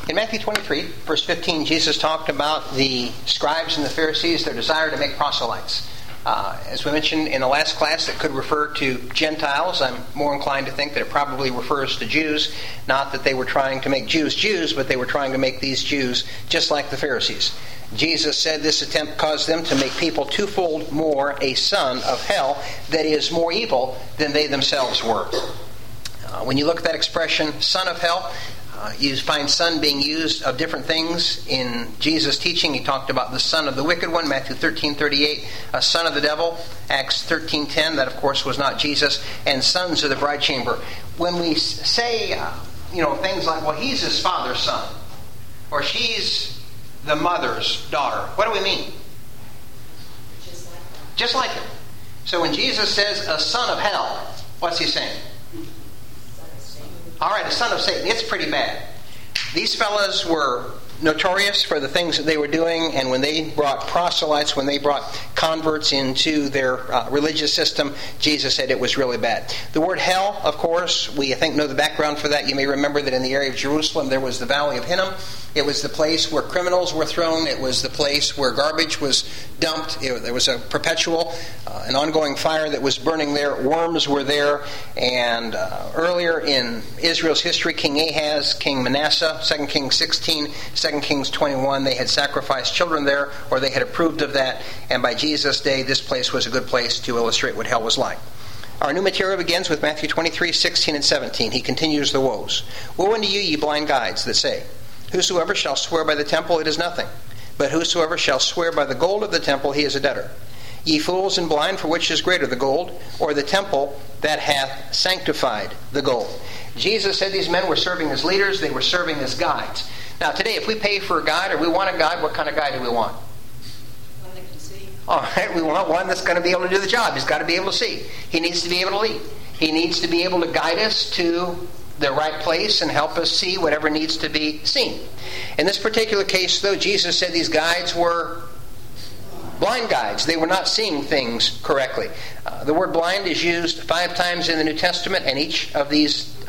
In Matthew 23, verse 15, Jesus talked about the scribes and the Pharisees, their desire to make proselytes. As we mentioned in the last class, it could refer to Gentiles. I'm more inclined to think that it probably refers to Jews. Not that they were trying to make Jews Jews, but they were trying to make these Jews just like the Pharisees. Jesus said this attempt caused them to make people twofold more a son of hell, that is, more evil than they themselves were. When you look at that expression, son of hell, you find son being used of different things in Jesus' teaching. He talked about the son of the wicked one, Matthew 13:38, a son of the devil, Acts 13:10, that of course was not Jesus, and sons of the bride chamber. When we say, things like, well, he's his father's son, or she's the mother's daughter, what do we mean? Just like him. So when Jesus says a son of hell, what's he saying? All right, a son of Satan. It's pretty bad. These fellas were notorious for the things that they were doing, and when they brought proselytes, when they brought converts into their religious system, Jesus said it was really bad. The word hell, of course, we I think know the background for that. You may remember that in the area of Jerusalem there was the Valley of Hinnom. It was the place where criminals were thrown. It was the place where garbage was dumped. There was a perpetual, an ongoing fire that was burning there. Worms were there. And earlier in Israel's history, King Ahaz, King Manasseh, 2 Kings 16, 2 Kings 21, they had sacrificed children there, or they had approved of that. And by Jesus' day, this place was a good place to illustrate what hell was like. Our new material begins with Matthew 23, 16 and 17. He continues the woes. Woe unto you, ye blind guides, that say, whosoever shall swear by the temple, it is nothing. But whosoever shall swear by the gold of the temple, he is a debtor. Ye fools and blind, for which is greater, the gold, or the temple that hath sanctified the gold? Jesus said these men were serving as leaders. They were serving as guides. Now today, if we pay for a guide, or we want a guide, what kind of guide do we want? One that can see. All right, we want one that's going to be able to do the job. He's got to be able to see. He needs to be able to lead. He needs to be able to guide us to the right place and help us see whatever needs to be seen. In this particular case, though, Jesus said these guides were blind guides. They were not seeing things correctly. The word blind is used 5 times in the New Testament, and each of these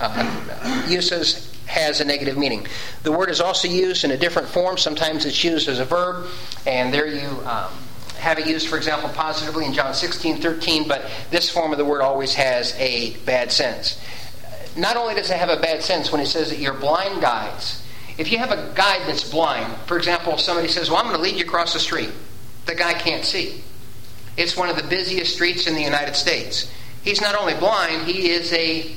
uses has a negative meaning. The word is also used in a different form. Sometimes it's used as a verb, and there you have it used, for example, positively in John 16:13, but this form of the word always has a bad sense. Not only does it have a bad sense when it says that you're blind guides. If you have a guide that's blind, for example, if somebody says, well, I'm going to lead you across the street. The guy can't see. It's one of the busiest streets in the United States. He's not only blind, he is a...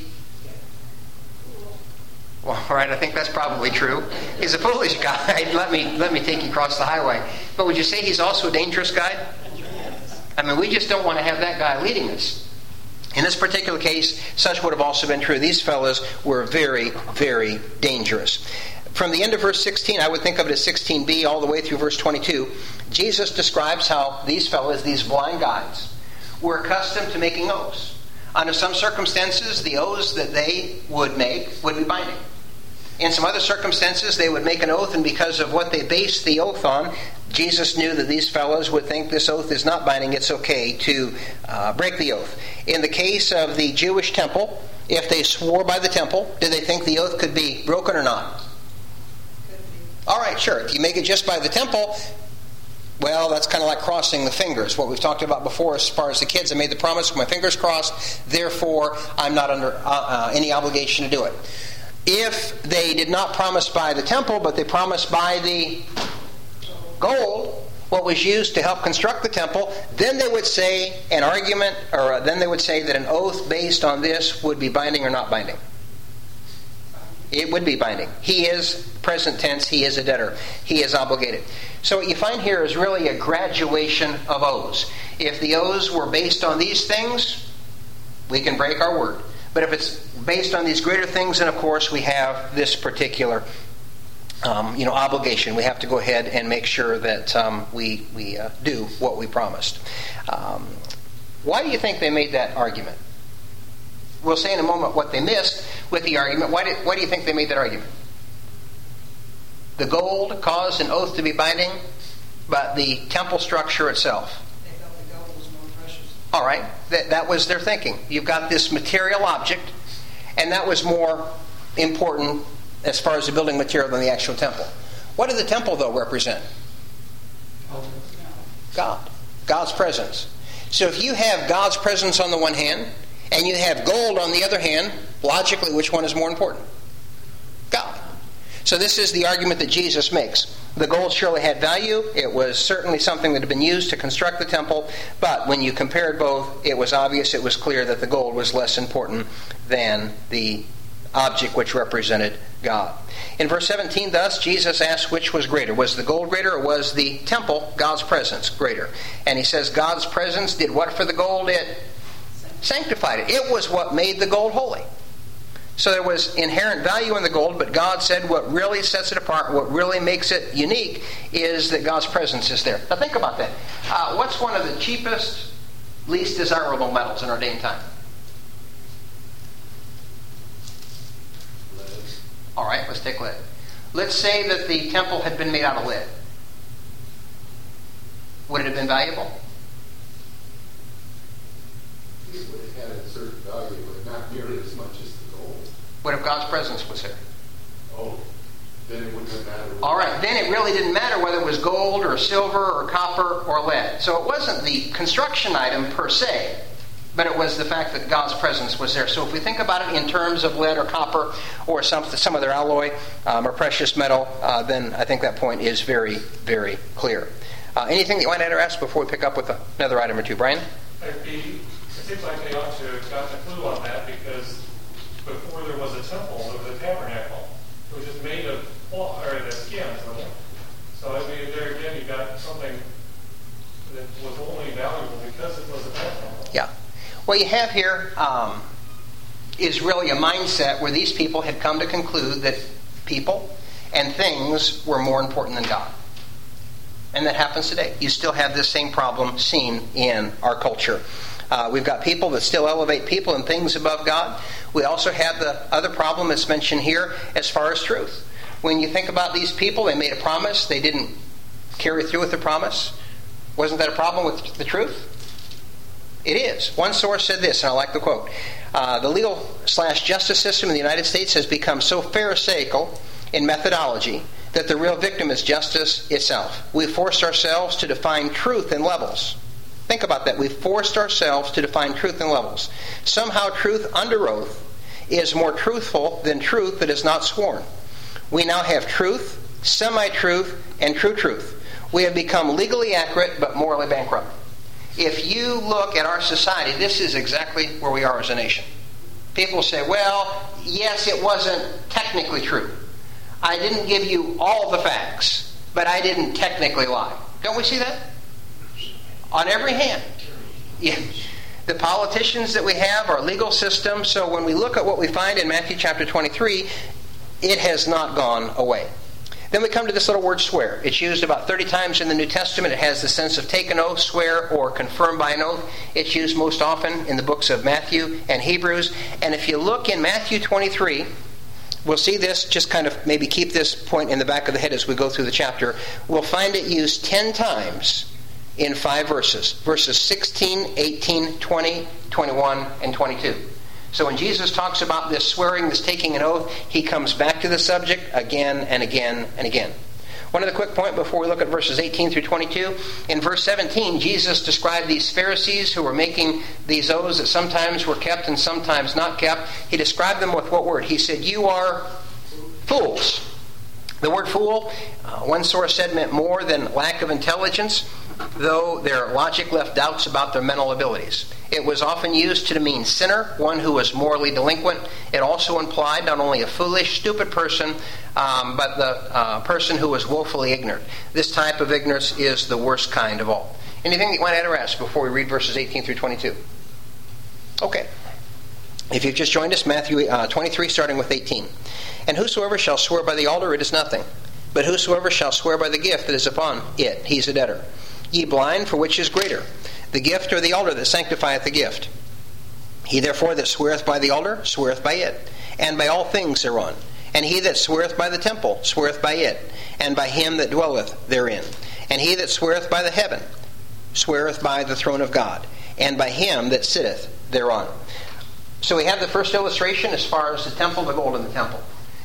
Well, all right, I think that's probably true. He's a foolish guide. Let me take you across the highway. But would you say he's also a dangerous guide? I mean, we just don't want to have that guy leading us. In this particular case, such would have also been true. These fellows were very, very dangerous. From the end of verse 16, I would think of it as 16b all the way through verse 22, Jesus describes how these fellows, these blind guides, were accustomed to making oaths. Under some circumstances, the oaths that they would make would be binding. In some other circumstances, they would make an oath, and because of what they based the oath on, Jesus knew that these fellows would think this oath is not binding. It's okay to break the oath. In the case of the Jewish temple, if they swore by the temple, did they think the oath could be broken or not? All right, sure. If you make it just by the temple, well, that's kind of like crossing the fingers. What we've talked about before as far as the kids, I made the promise with my fingers crossed, therefore I'm not under any obligation to do it. If they did not promise by the temple, but they promised by the gold, what was used to help construct the temple, then they would say an argument, or then they would say that an oath based on this would be binding or not binding. It would be binding. He is, present tense, he is a debtor. He is obligated. So what you find here is really a graduation of oaths. If the oaths were based on these things, we can break our word. But if it's based on these greater things, then of course we have this particular obligation. We have to go ahead and make sure that we do what we promised. Why do you think they made that argument? We'll say in a moment what they missed with the argument. Why do you think they made that argument? The gold caused an oath to be binding, but the temple structure itself. They felt the gold was more precious. All right, that was their thinking. You've got this material object, and that was more important as far as the building material than the actual temple. What did the temple, though, represent? God. God's presence. So if you have God's presence on the one hand, and you have gold on the other hand, logically, which one is more important? God. So this is the argument that Jesus makes. The gold surely had value. It was certainly something that had been used to construct the temple. But when you compared both, it was obvious, it was clear that the gold was less important than the object which represented God. In verse 17, thus, Jesus asked which was greater. Was the gold greater, or was the temple, God's presence, greater? And he says God's presence did what for the gold? It sanctified it. It was what made the gold holy. So there was inherent value in the gold, but God said what really sets it apart, what really makes it unique, is that God's presence is there. Now think about that. What's one of the cheapest, least desirable metals in our day and time? All right, let's take lead. Let's say that the temple had been made out of lead. Would it have been valuable? It would have had a certain value, but not nearly as much as the gold. What if God's presence was there? Oh, then it wouldn't have mattered. All right, then it really didn't matter whether it was gold or silver or copper or lead. So it wasn't the construction item per se, but it was the fact that God's presence was there. So if we think about it in terms of lead or copper or some other alloy or precious metal, then I think that point is very, very clear. Anything that you want to add or ask before we pick up with another item or two? Brian? It seems like they ought to have gotten a clue on that, because before there was a temple, there was a tabernacle. It was just made of the skin. So I mean, there again, you got something that was only valuable because it was a tabernacle. Yeah. What you have here is really a mindset where these people had come to conclude that people and things were more important than God. And that happens today. You still have this same problem seen in our culture. We've got people that still elevate people and things above God. We also have the other problem that's mentioned here as far as truth. When you think about these people, they made a promise. They didn't carry through with the promise. Wasn't that a problem with the truth? It is. One source said this, and I like the quote. The legal/justice system in the United States has become so pharisaical in methodology that the real victim is justice itself. We've forced ourselves to define truth in levels. Think about that. We've forced ourselves to define truth in levels. Somehow truth under oath is more truthful than truth that is not sworn. We now have truth, semi-truth, and true truth. We have become legally accurate but morally bankrupt. If you look at our society, this is exactly where we are as a nation. People say, well, yes, it wasn't technically true. I didn't give you all the facts, but I didn't technically lie. Don't we see that? On every hand. Yeah. The politicians that we have, our legal system, so when we look at what we find in Matthew chapter 23, it has not gone away. Then we come to this little word swear. It's used about 30 times in the New Testament. It has the sense of take an oath, swear, or confirm by an oath. It's used most often in the books of Matthew and Hebrews. And if you look in Matthew 23, we'll see this, just kind of maybe keep this point in the back of the head as we go through the chapter. We'll find it used 10 times in 5 verses. Verses 16, 18, 20, 21, and 22. So when Jesus talks about this swearing, this taking an oath, he comes back to the subject again and again and again. One other quick point before we look at verses 18 through 22. In verse 17, Jesus described these Pharisees who were making these oaths that sometimes were kept and sometimes not kept. He described them with what word? He said, you are fools. The word fool, one source said, meant more than lack of intelligence, though their logic left doubts about their mental abilities. It was often used to mean sinner, one who was morally delinquent. It also implied not only a foolish, stupid person, but the person who was woefully ignorant. This type of ignorance is the worst kind of all. Anything that you want to add or ask before we read verses 18 through 22? Okay. If you've just joined us, Matthew 23, starting with 18. And whosoever shall swear by the altar, it is nothing. But whosoever shall swear by the gift that is upon it, he is a debtor. Ye blind, for which is greater, the gift or the altar that sanctifieth the gift? He therefore that sweareth by the altar, sweareth by it, and by all things thereon. And he that sweareth by the temple, sweareth by it, and by him that dwelleth therein. And he that sweareth by the heaven, sweareth by the throne of God, and by him that sitteth thereon. So we have the first illustration as far as the temple, the gold in the temple.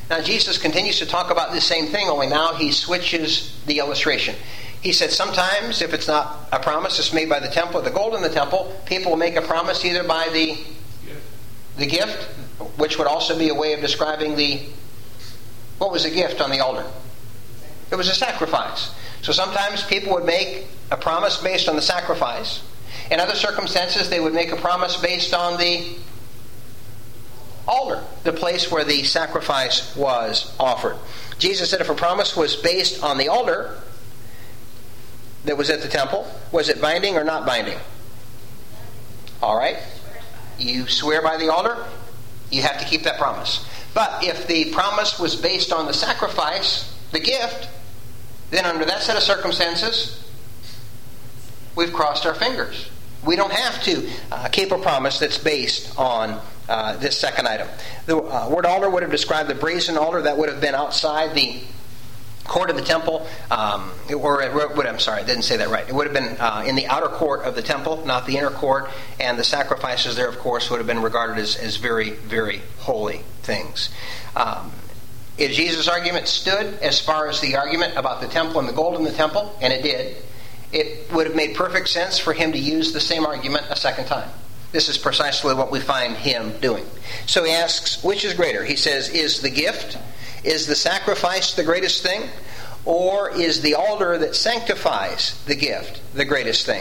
Now Jesus continues to talk about this same thing, only now he switches the illustration. He said sometimes if it's not a promise that's made by the temple, the gold in the temple, people will make a promise either by the gift, which would also be a way of describing what was the gift on the altar? It was a sacrifice. So sometimes people would make a promise based on the sacrifice. In other circumstances, they would make a promise based on the altar, the place where the sacrifice was offered. Jesus said if a promise was based on the altar that was at the temple, was it binding or not binding? All right. You swear by the altar, you have to keep that promise. But if the promise was based on the sacrifice, the gift, then under that set of circumstances, we've crossed our fingers. We don't have to keep a promise that's based on this second item. The word altar would have described the brazen altar that would have been outside the court of the temple, I'm sorry, I didn't say that right. It would have been in the outer court of the temple, not the inner court, and the sacrifices there, of course, would have been regarded as very, very holy things. If Jesus' argument stood as far as the argument about the temple and the gold in the temple, and it did, it would have made perfect sense for him to use the same argument a second time. This is precisely what we find him doing. So he asks, which is greater? He says, is the gift, is the sacrifice the greatest thing? Or is the altar that sanctifies the gift the greatest thing?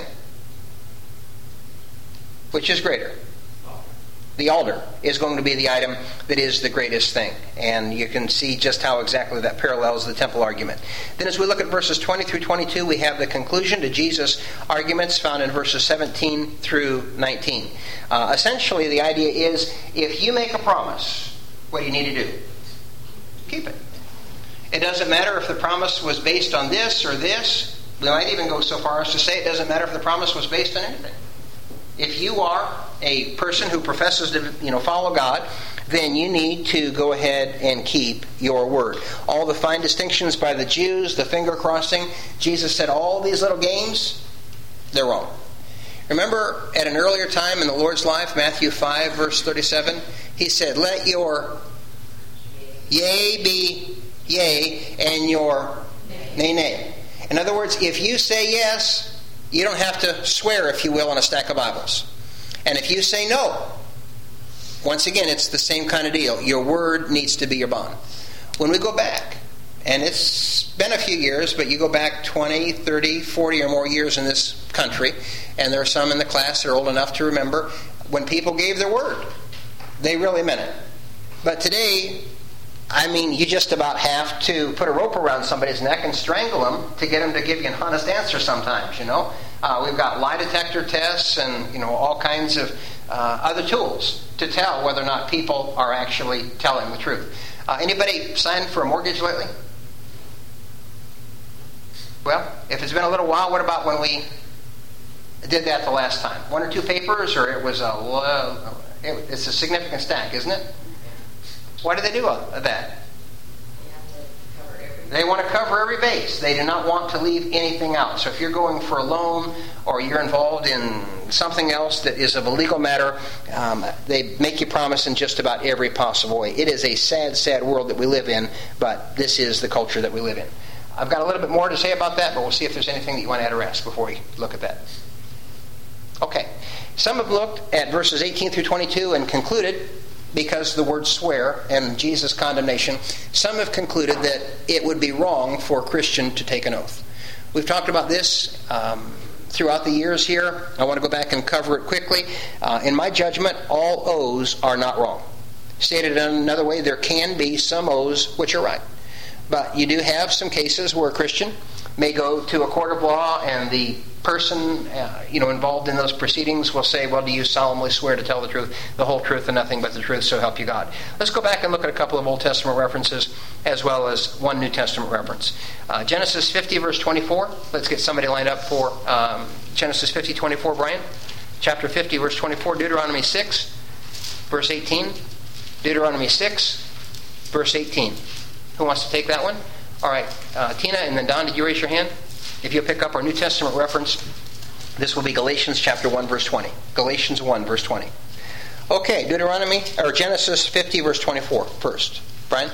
Which is greater? The altar is going to be the item that is the greatest thing. And you can see just how exactly that parallels the temple argument. Then as we look at verses 20 through 22, we have the conclusion to Jesus' arguments found in verses 17 through 19. Essentially, the idea is, if you make a promise, what do you need to do? Keep it. It doesn't matter if the promise was based on this or this. We might even go so far as to say it doesn't matter if the promise was based on anything. If you are a person who professes to follow God, then you need to go ahead and keep your word. All the fine distinctions by the Jews, the finger crossing, Jesus said all these little games, they're wrong. Remember at an earlier time in the Lord's life, Matthew 5, verse 37, he said, let your yea be yea and your nay, nay. In other words, if you say yes, you don't have to swear, if you will, on a stack of Bibles. And if you say no, once again, it's the same kind of deal. Your word needs to be your bond. When we go back, and it's been a few years, but you go back 20, 30, 40 or more years in this country, and there are some in the class that are old enough to remember, when people gave their word, they really meant it. But today, you just about have to put a rope around somebody's neck and strangle them to get them to give you an honest answer sometimes, We've got lie detector tests and, all kinds of other tools to tell whether or not people are actually telling the truth. Anybody signed for a mortgage lately? Well, if it's been a little while, what about when we did that the last time? 1 or 2 papers, or it was it's a significant stack, isn't it? Why do they do that? They want to cover every base. They do not want to leave anything out. So if you're going for a loan or you're involved in something else that is of a legal matter, they make you promise in just about every possible way. It is a sad, sad world that we live in, but this is the culture that we live in. I've got a little bit more to say about that, but we'll see if there's anything that you want to add or ask before we look at that. Okay. Some have looked at verses 18 through 22 and concluded, because the word swear and Jesus' condemnation, some have concluded that it would be wrong for a Christian to take an oath. We've talked about this throughout the years here. I want to go back and cover it quickly. In my judgment, all oaths are not wrong. Stated in another way, there can be some oaths which are right. But you do have some cases where a Christian may go to a court of law and the person involved in those proceedings will say, well, do you solemnly swear to tell the truth, the whole truth, and nothing but the truth, so help you God? Let's go back and look at a couple of Old Testament references as well as one New Testament reference. Genesis 50, verse 24. Let's get somebody lined up for Genesis 50, 24, Brian. Chapter 50, verse 24. Deuteronomy 6, verse 18. Deuteronomy 6, verse 18. Who wants to take that one? All right, Tina, and then Don, did you raise your hand? If you'll pick up our New Testament reference, this will be Galatians chapter 1, verse 20. Galatians 1, verse 20. Okay, Genesis 50, verse 24 first. Brian?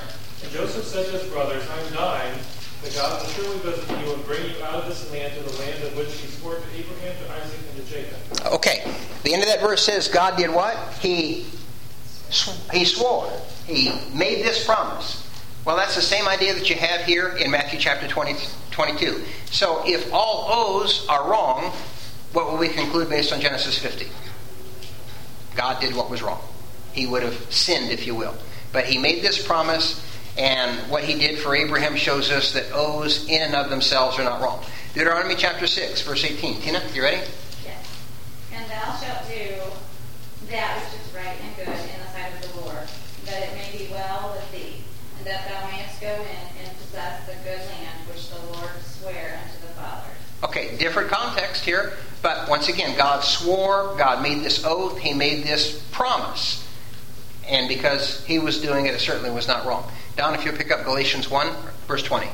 And Joseph said to his brothers, I am dying, but God will surely visit you and bring you out of this land to the land of which he swore to Abraham, to Isaac, and to Jacob. Okay. The end of that verse says God did what? He swore. He made this promise. Well, that's the same idea that you have here in Matthew chapter 22. So if all oaths are wrong, what will we conclude based on Genesis 50? God did what was wrong. He would have sinned, if you will. But he made this promise, and what he did for Abraham shows us that oaths in and of themselves are not wrong. Deuteronomy chapter 6, verse 18. Tina, you ready? Yes. And thou shalt do that which is right and good in the sight of the Lord, that it may be well with thee, and that thou mayest go in and possess the good land which the Lord sware unto the fathers. Okay, different context here, but once again, God swore, God made this oath, he made this promise. And because he was doing it, it certainly was not wrong. Don, if you'll pick up Galatians 1, verse 20.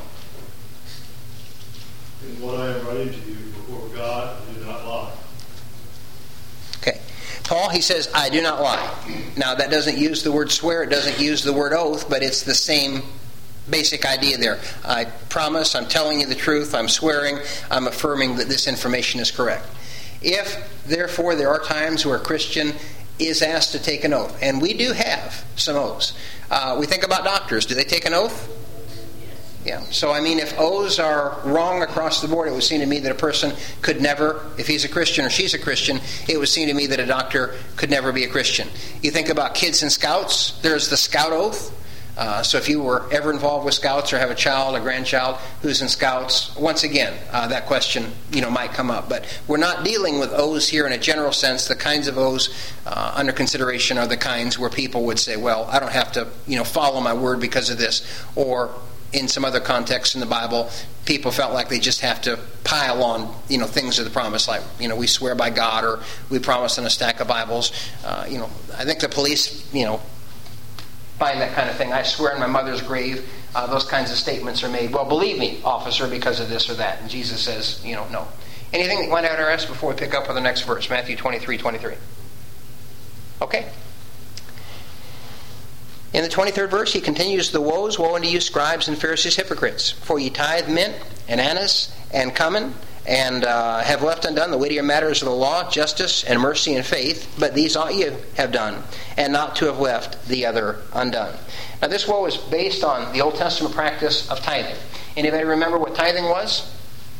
In what I am writing to you before God, I do not lie. Okay. Paul, he says, I do not lie. Now, that doesn't use the word swear, it doesn't use the word oath, but it's the same basic idea there. I promise, I'm telling you the truth, I'm swearing, I'm affirming that this information is correct. If, therefore, there are times where a Christian is asked to take an oath, and we do have some oaths. We think about doctors. Do they take an oath? Yeah. So, I mean, if oaths are wrong across the board, it would seem to me that a person could never, if he's a Christian or she's a Christian, it would seem to me that a doctor could never be a Christian. You think about kids and scouts, there's the scout oath. So if you were ever involved with scouts or have a child, a grandchild who's in scouts, once again, that question might come up. But we're not dealing with oaths here in a general sense. The kinds of oaths under consideration are the kinds where people would say, well, I don't have to follow my word because of this. Or in some other context in the Bible, people felt like they just have to pile on things of the promise, like we swear by God, or we promise on a stack of Bibles. I think the police find that kind of thing. I swear on my mother's grave. Those kinds of statements are made. Well, believe me, officer, because of this or that. And Jesus says, no. Anything that you want to address before we pick up with the next verse, Matthew 23:23. Okay. In the 23rd verse, he continues the woes. Woe unto you, scribes and Pharisees, hypocrites! For ye tithe mint and anise and cumin, and have left undone the weightier matters of the law, justice and mercy and faith, but these ought ye have done, and not to have left the other undone. Now this woe is based on the Old Testament practice of tithing. Anybody remember what tithing was?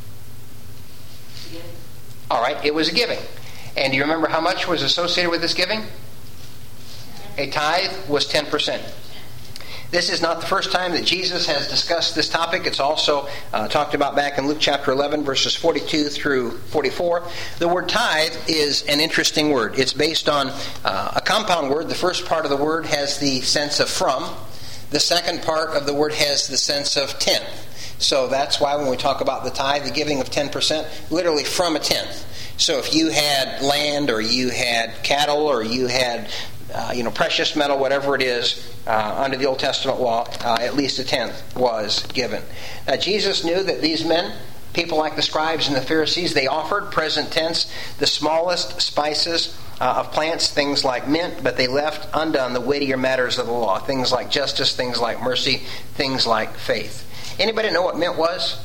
Yeah. All right, it was a giving. And do you remember how much was associated with this giving? A tithe was 10%. This is not the first time that Jesus has discussed this topic. It's also talked about back in Luke chapter 11, verses 42 through 44. The word tithe is an interesting word. It's based on a compound word. The first part of the word has the sense of from. The second part of the word has the sense of tenth. So that's why when we talk about the tithe, the giving of 10%, literally from a tenth. So if you had land, or you had cattle, or you had precious metal, whatever it is, under the Old Testament law, at least a tenth was given. Now, Jesus knew that these men, people like the scribes and the Pharisees, they offered, present tense, the smallest spices of plants, things like mint, but they left undone the weightier matters of the law, things like justice, things like mercy, things like faith. Anybody know what mint was?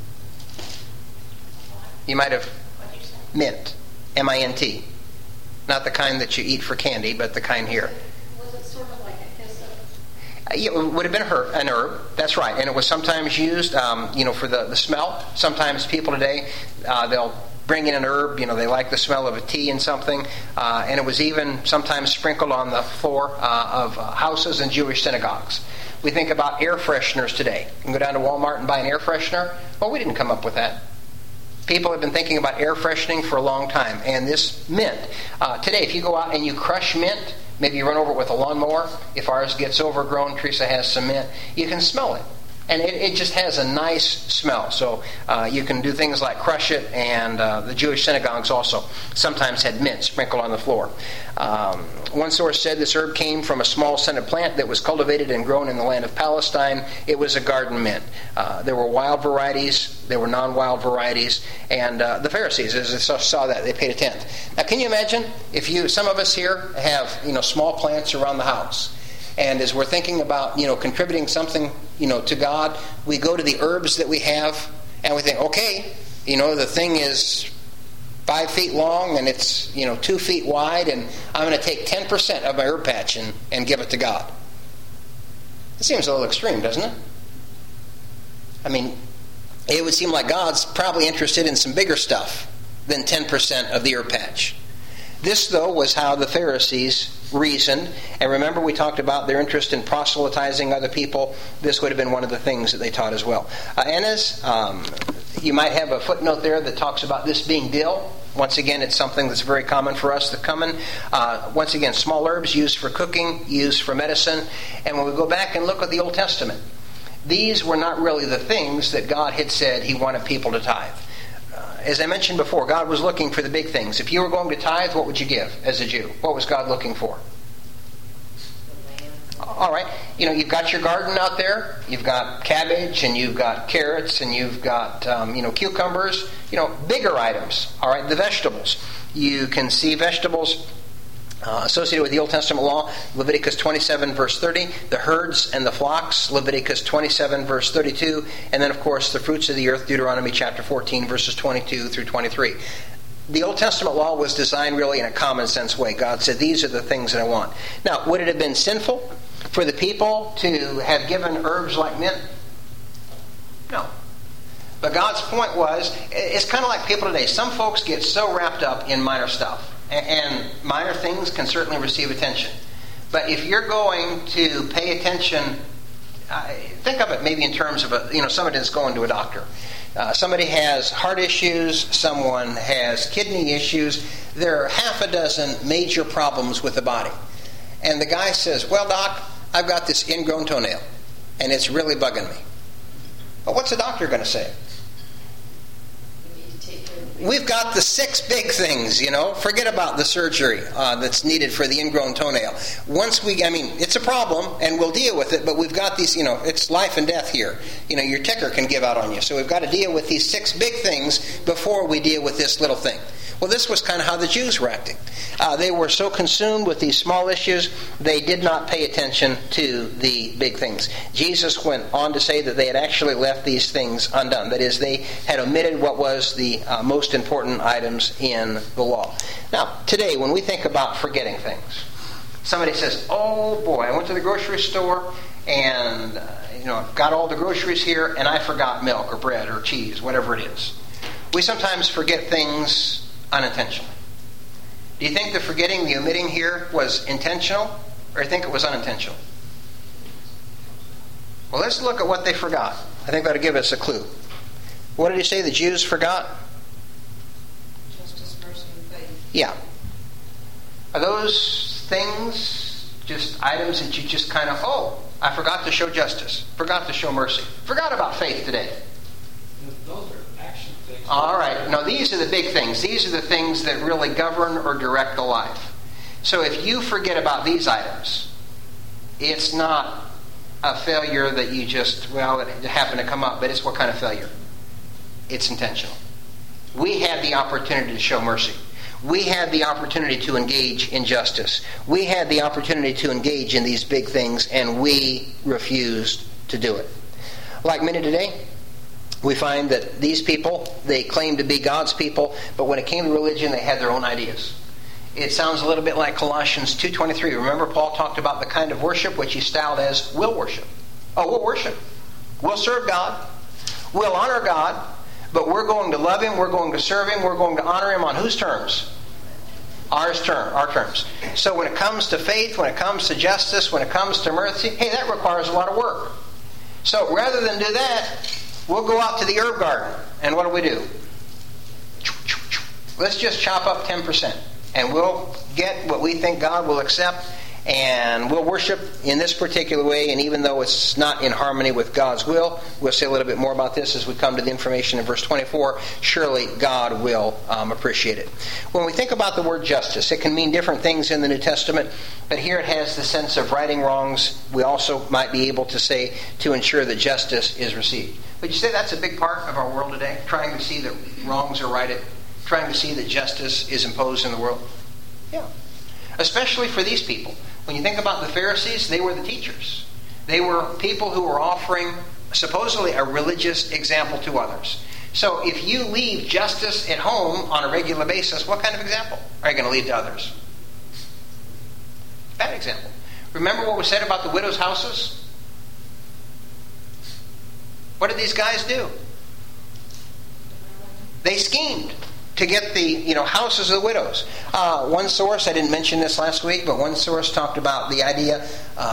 You might have. Mint. M-I-N-T. Not the kind that you eat for candy, but the kind here. Was it sort of like a hyssop? Yeah, it would have been an herb. That's right. And it was sometimes used, for the smell. Sometimes people today, they'll bring in an herb. They like the smell of a tea and something. And it was even sometimes sprinkled on the floor of houses in Jewish synagogues. We think about air fresheners today. You can go down to Walmart and buy an air freshener. Well, we didn't come up with that. People have been thinking about air freshening for a long time. And this mint, today, if you go out and you crush mint, maybe you run over it with a lawnmower. If ours gets overgrown, Teresa has some mint, you can smell it. And it just has a nice smell. So you can do things like crush it, and the Jewish synagogues also sometimes had mint sprinkled on the floor. One source said this herb came from a small scented plant that was cultivated and grown in the land of Palestine. It was a garden mint. There were wild varieties, there were non-wild varieties, and the Pharisees, as they saw that, they paid a tenth. Now, can you imagine if some of us here have small plants around the house? And as we're thinking about, contributing something, to God, we go to the herbs that we have and we think, okay, the thing is 5 feet long and it's, 2 feet wide, and I'm going to take 10% of my herb patch and give it to God. It seems a little extreme, doesn't it? I mean, it would seem like God's probably interested in some bigger stuff than 10% of the herb patch. This, though, was how the Pharisees reasoned. And remember, we talked about their interest in proselytizing other people. This would have been one of the things that they taught as well. Annas, you might have a footnote there that talks about this being dill. Once again, it's something that's very common for us, the cumin. Once again, small herbs used for cooking, used for medicine. And when we go back and look at the Old Testament, these were not really the things that God had said He wanted people to tithe. As I mentioned before, God was looking for the big things. If you were going to tithe, what would you give as a Jew? What was God looking for? All right. You've got your garden out there. You've got cabbage and you've got carrots and you've got, cucumbers. Bigger items. All right. The vegetables. You can see vegetables associated with the Old Testament law, Leviticus 27 verse 30, the herds and the flocks, Leviticus 27 verse 32, and then of course the fruits of the earth, Deuteronomy chapter 14 verses 22 through 23. The Old Testament law was designed really in a common sense way. God said, these are the things that I want. Now, would it have been sinful for the people to have given herbs like mint? No. But God's point was, it's kind of like people today. Some folks get so wrapped up in minor stuff. And minor things can certainly receive attention. But if you're going to pay attention, think of it maybe in terms of somebody that's going to a doctor. Somebody has heart issues, someone has kidney issues. There are half a dozen major problems with the body. And the guy says, well, doc, I've got this ingrown toenail, and it's really bugging me. But what's the doctor going to say? We've got the 6 big things, Forget about the surgery that's needed for the ingrown toenail. It's a problem, and we'll deal with it, but we've got these, it's life and death here. Your ticker can give out on you. So we've got to deal with these 6 big things before we deal with this little thing. Well, this was kind of how the Jews were acting. They were so consumed with these small issues, they did not pay attention to the big things. Jesus went on to say that they had actually left these things undone. That is, they had omitted what was the most important items in the law. Now, today, when we think about forgetting things, somebody says, oh boy, I went to the grocery store and got all the groceries here and I forgot milk or bread or cheese, whatever it is. We sometimes forget things unintentionally. Do you think the forgetting, the omitting here was intentional, or do you think it was unintentional? Well, let's look at what they forgot. I think that'll give us a clue. What did he say the Jews forgot? Justice, mercy, and faith. Yeah. Are those things just items that you just kind of, I forgot to show justice, forgot to show mercy, forgot about faith today? Those are action things. All right. No, these are the big things. These are the things that really govern or direct the life. So if you forget about these items, it's not a failure that you just, it happened to come up, but it's what kind of failure? It's intentional. We had the opportunity to show mercy. We had the opportunity to engage in justice. We had the opportunity to engage in these big things, and we refused to do it. Like many today, we find that these people, they claim to be God's people, but when it came to religion, they had their own ideas. It sounds a little bit like Colossians 2:23. Remember, Paul talked about the kind of worship which he styled as will worship. Oh, we'll worship. We'll serve God. We'll honor God. But we're going to love Him. We're going to serve Him. We're going to honor Him on whose terms? Our terms. So when it comes to faith, when it comes to justice, when it comes to mercy, that requires a lot of work. So rather than do that, we'll go out to the herb garden. And what do? Let's just chop up 10%. And we'll get what we think God will accept. And we'll worship in this particular way. And even though it's not in harmony with God's will, we'll say a little bit more about this as we come to the information in verse 24. Surely God will appreciate it. When we think about the word justice, it can mean different things in the New Testament. But here it has the sense of righting wrongs. We also might be able to say to ensure that justice is received. Would you say that's a big part of our world today? Trying to see that wrongs are righted. Trying to see that justice is imposed in the world? Yeah. Especially for these people. When you think about the Pharisees, they were the teachers. They were people who were offering supposedly a religious example to others. So if you leave justice at home on a regular basis, what kind of example are you going to leave to others? Bad example. Remember what was said about the widows' houses? What did these guys do? They schemed to get the houses of the widows. One source, I didn't mention this last week, but one source talked about the idea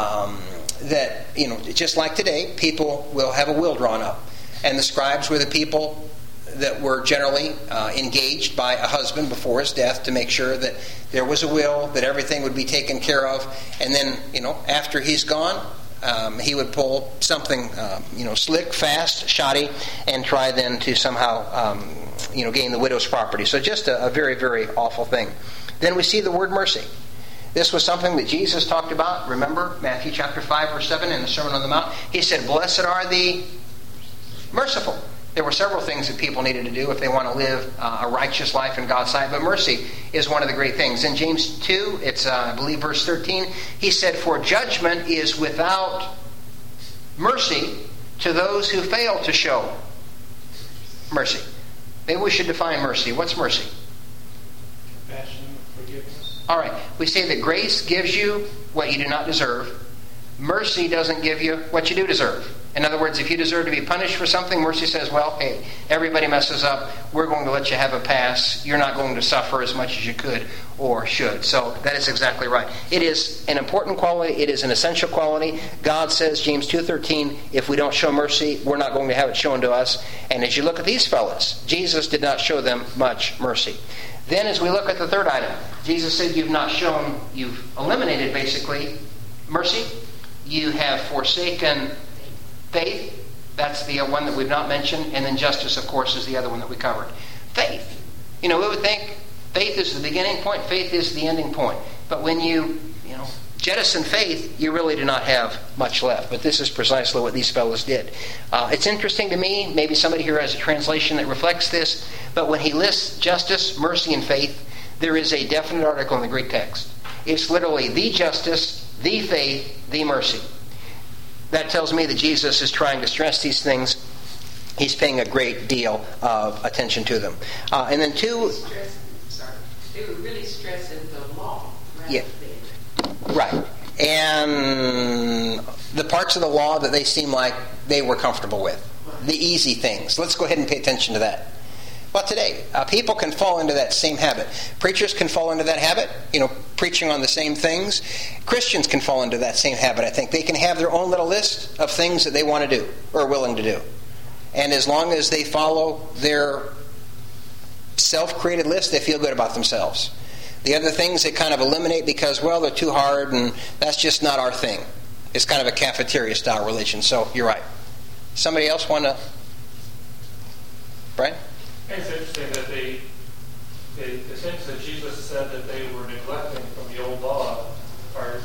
that, just like today, people will have a will drawn up. And the scribes were the people that were generally engaged by a husband before his death to make sure that there was a will, that everything would be taken care of. And then, after he's gone, he would pull something, slick, fast, shoddy, and try then to somehow, gain the widow's property. So just a very, very awful thing. Then we see the word mercy. This was something that Jesus talked about. Remember, Matthew chapter 5, verse 7 in the Sermon on the Mount. He said, "Blessed are the merciful." There were several things that people needed to do if they want to live a righteous life in God's sight, but mercy is one of the great things. In James 2, it's, I believe, verse 13, he said, "For judgment is without mercy to those who fail to show mercy." Maybe we should define mercy. What's mercy? Compassion, forgiveness. All right. We say that grace gives you what you do not deserve. Mercy doesn't give you what you do deserve. In other words, if you deserve to be punished for something, mercy says, well, hey, everybody messes up. We're going to let you have a pass. You're not going to suffer as much as you could or should. So that is exactly right. It is an important quality. It is an essential quality. God says, James 2:13, if we don't show mercy, we're not going to have it shown to us. And as you look at these fellas, Jesus did not show them much mercy. Then as we look at the third item, Jesus said you've eliminated basically mercy. You have forsaken faith. That's the one that we've not mentioned. And then justice, of course, is the other one that we covered. Faith. We would think faith is the beginning point, faith is the ending point. But when you jettison faith, you really do not have much left. But this is precisely what these fellows did. It's interesting to me, maybe somebody here has a translation that reflects this, but when he lists justice, mercy, and faith, there is a definite article in the Greek text. It's literally the justice, the faith, the mercy. That tells me that Jesus is trying to stress these things. He's paying a great deal of attention to them. And then they were really stressing the law. Yeah. Right. And the parts of the law that they seem like they were comfortable with. The easy things. Let's go ahead and pay attention to that. Well, today, people can fall into that same habit. Preachers can fall into that habit, preaching on the same things. Christians can fall into that same habit, I think. They can have their own little list of things that they want to do or are willing to do. And as long as they follow their self-created list, they feel good about themselves. The other things they kind of eliminate because, they're too hard and that's just not our thing. It's kind of a cafeteria-style religion. So, you're right. Somebody else want to... Brian? It's interesting that the things that Jesus said that they were neglecting from the old law are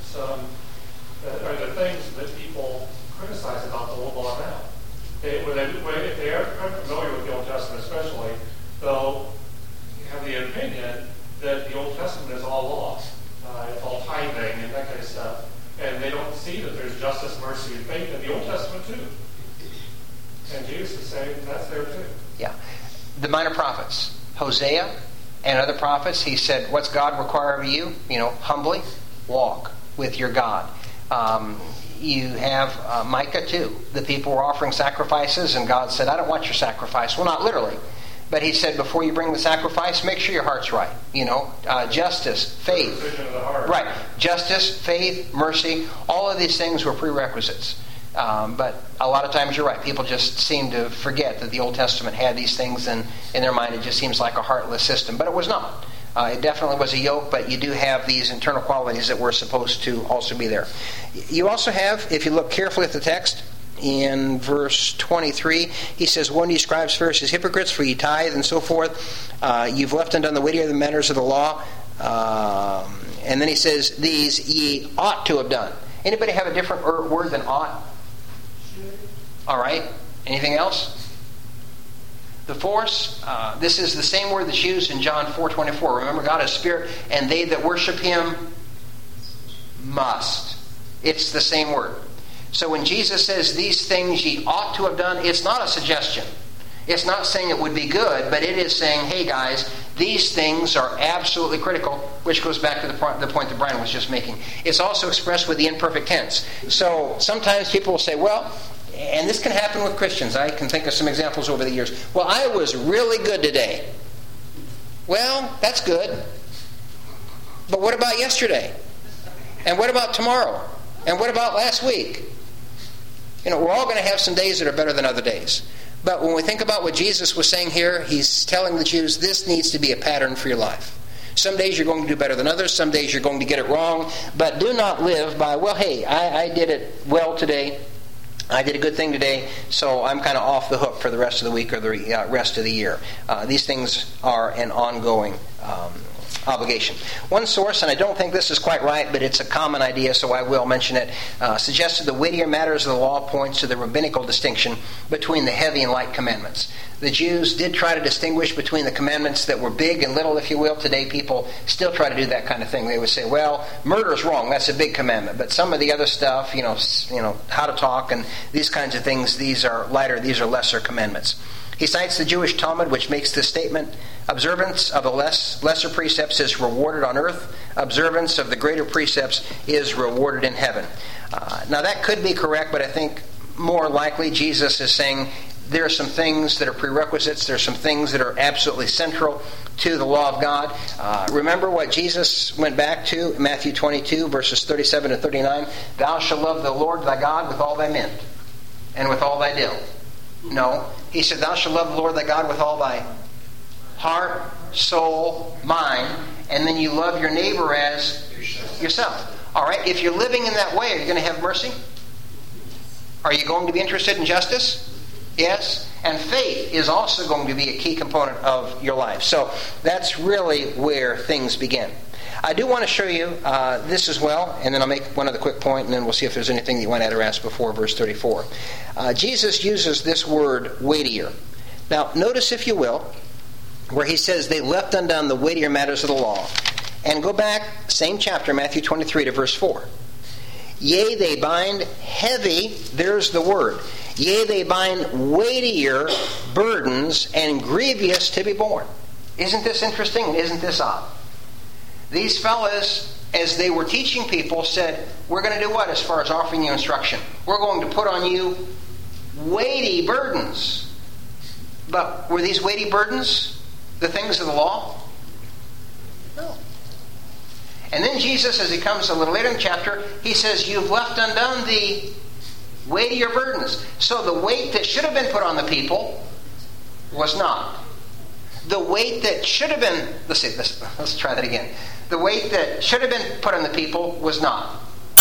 the things that people criticize about the old law now. If they are familiar with the Old Testament especially, they'll have the opinion that the Old Testament is all law. It's all tithing and that kind of stuff. And they don't see that there's justice, mercy, and faith in the Old Testament too. And Jesus is saying that's there too. Yeah. The minor prophets, Hosea and other prophets, he said, what's God require of you? Humbly walk with your God. You have Micah too. The people were offering sacrifices and God said, I don't want your sacrifice. Well, not literally. But he said, before you bring the sacrifice, make sure your heart's right. Justice, faith. Right. Justice, faith, mercy. All of these things were prerequisites. But a lot of times you're right. People just seem to forget that the Old Testament had these things, and in their mind it just seems like a heartless system. But it was not. It definitely was a yoke, but you do have these internal qualities that were supposed to also be there. You also have, if you look carefully at the text, in verse 23, he says, "Woe unto you, scribes, Pharisees, hypocrites, for ye tithe," and so forth. "You've left undone the weightier the matters of the law." And then he says, "These ye ought to have done." Anybody have a different word than ought? All right. Anything else? The force, this is the same word that's used in John 4:24. Remember, God is spirit, and they that worship him must. It's the same word. So when Jesus says, these things ye ought to have done, it's not a suggestion. It's not saying it would be good, but it is saying, hey guys, these things are absolutely critical, which goes back to the point that Brian was just making. It's also expressed with the imperfect tense. So sometimes people will say, well, and this can happen with Christians. I can think of some examples over the years. Well, I was really good today. Well, that's good. But what about yesterday? And what about tomorrow? And what about last week? You know, we're all going to have some days that are better than other days. But when we think about what Jesus was saying here, he's telling the Jews, this needs to be a pattern for your life. Some days you're going to do better than others. Some days you're going to get it wrong. But do not live by, well, hey, I did it well today. I did a good thing today, so I'm kind of off the hook for the rest of the week or the rest of the year. These things are an ongoing obligation. One source, and I don't think this is quite right, but it's a common idea, so I will mention it, suggested the weightier matters of the law points to the rabbinical distinction between the heavy and light commandments. The Jews did try to distinguish between the commandments that were big and little, if you will. Today people still try to do that kind of thing. They would say, well, murder is wrong, that's a big commandment. But some of the other stuff, you know, how to talk and these kinds of things, these are lighter, these are lesser commandments. He cites the Jewish Talmud, which makes this statement: observance of the lesser precepts is rewarded on earth. Observance of the greater precepts is rewarded in heaven. Now that could be correct, but I think more likely Jesus is saying there are some things that are prerequisites. There are some things that are absolutely central to the law of God. Remember what Jesus went back to in Matthew 22, verses 37 to 39. Thou shalt love the Lord thy God with all thy mint and with all thy dill. No. He said, thou shalt love the Lord thy God with all thy heart, soul, mind, and then you love your neighbor as yourself. All right, if you're living in that way, are you going to have mercy? Are you going to be interested in justice? Yes. And faith is also going to be a key component of your life. So that's really where things begin. I do want to show you this as well, and then I'll make one other quick point, and then we'll see if there's anything that you want to add or ask before verse 34. Jesus uses this word, weightier. Now, notice, if you will, where he says they left undone the weightier matters of the law. And go back, same chapter, Matthew 23 to verse 4. Yea, they bind heavy, there's the word. Yea, they bind weightier burdens and grievous to be borne. Isn't this interesting? Isn't this odd? These fellas, as they were teaching people, said, we're going to do what as far as offering you instruction? We're going to put on you weighty burdens. But were these weighty burdens the things of the law? No. And then Jesus, as he comes a little later in the chapter, he says, you've left undone the weightier burdens. So the weight that should have been put on the people was not. The weight that should have been, let's try that again. The weight that should have been put on the people was not.